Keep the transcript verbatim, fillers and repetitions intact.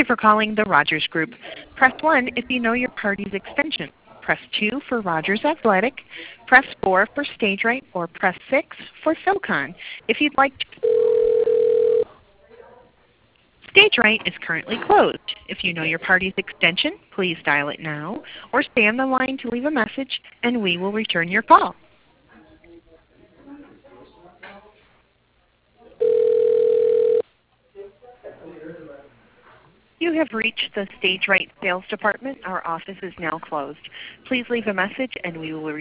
you for calling the Rogers Group. Press one if you know your party's extension. Press two for Rogers Athletic. Press four for StageRight, or press six for Philcon. If you'd like to StageRight is currently closed. If you know your party's extension, please dial it now or stay on the line to leave a message and we will return your call. You have reached the StageRight Sales Department. Our office is now closed. Please leave a message and we will